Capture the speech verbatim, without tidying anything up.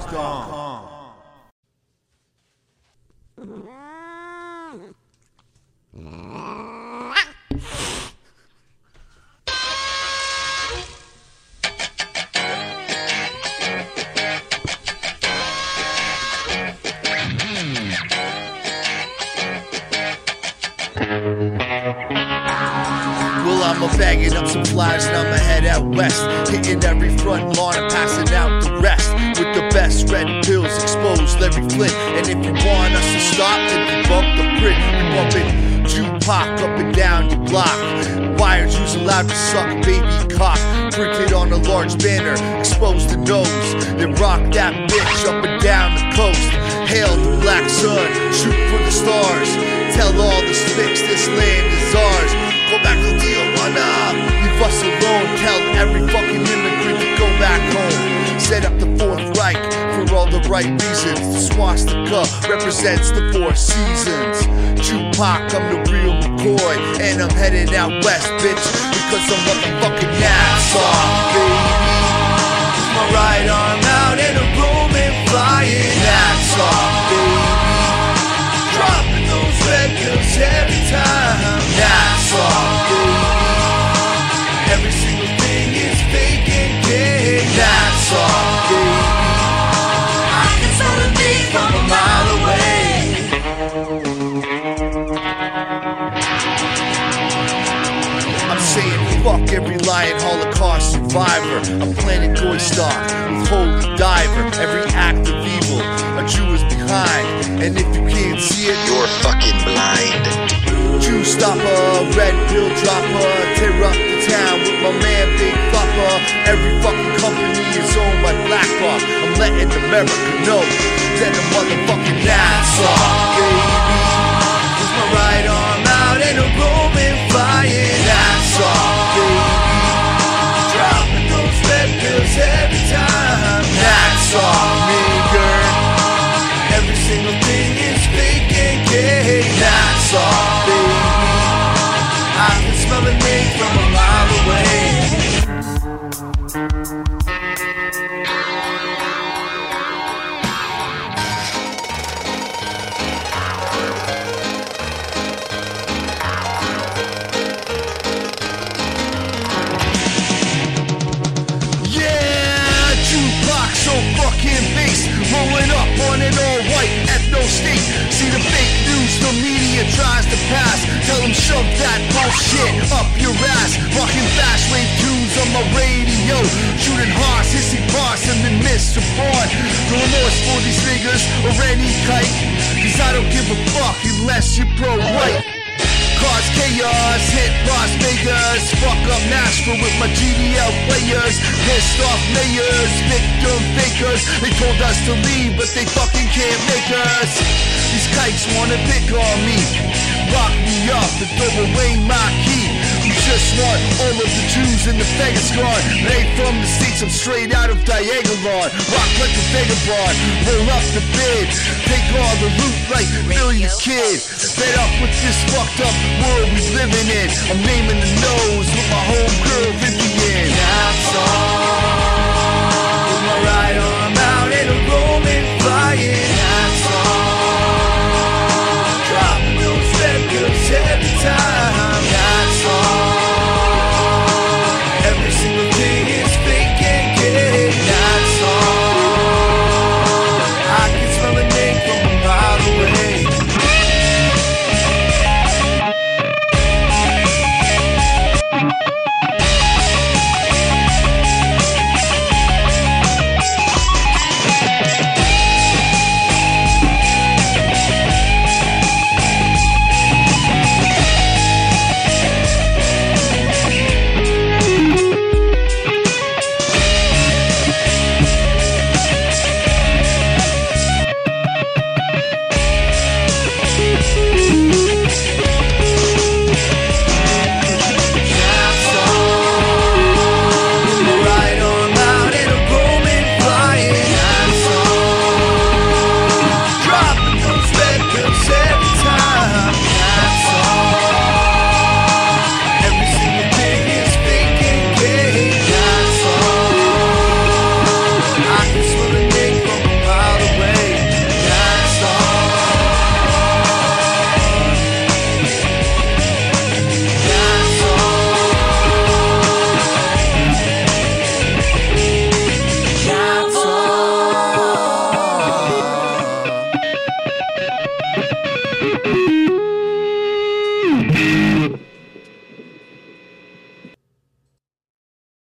Well, I'm a bagging up some flies and I'ma head out west, hitting every front lawn and passing out the rest with the best red pills exposed Larry Flint. And if you want us to stop, then we bump the print. We bumpin' Tupac up and down your block. Wires used allowed to suck baby cock, printed on a large banner, expose the nose, then rock that bitch up and down the coast. Hail the black sun, shoot for the stars, tell all the sticks this land is ours. Go back to Tijuana, leave us alone, tell every fucking immigrant to go back home. Set up the Fourth Reich for all the right reasons. The swastika represents the four seasons. Tupac, I'm the real McCoy, and I'm heading out west, bitch, because I'm motherfucking Nassau, baby. With my right arm out and a Roman flying Nassau, baby. Dropping those red pills every time. Nassau, baby. Every single thing is fake and gay. Nassau, baby. I can smell the beat from a mile away. I'm saying fuck every lying Holocaust survivor. I'm planting Goy Star with Holy Diver. Every act of evil, a Jew is behind. And if you can't see it, you're fucking blind. Jew stopper, red pill dropper, tear up the town with my man Big Flopper. Every fucking company is owned by BlackRock. I'm letting America know that I'm motherfucking Nassau, baby. With my right arm out and a Roman flying Nassau, baby. Dropping those red pills every time. Nassau, nigger. Every single thing is fake and gay. Nassau, baby. I can smell the name from a mile away. Yeah, Tupac so fucking bass, rolling up on an all-white ethno state. See the fake news the media tries to pass. Tell them shove that bullshit up your ass. Rocking fast wave tunes on my radio, shooting horse, hissy boss, and then Mister Bond. No remorse for these niggas or any kite, cause I don't give a fuck unless you're pro-white. Cause chaos, hit Las Vegas, fuck up Nashville with my G D L players. Pissed off mayors, victim fakers. They told us to leave, but they fucking can't make us. These kites wanna pick on me, rock me up and throw away my key. You just want all of the Jews in the Vegas guard. They from the States, I'm straight out of Diagolon. Rock like a vagabond, roll up the bid, take all the loot like Billy's kid. Fed up with this fucked up world we living in. I'm naming the nose with my homegirl Vivian. Nassau.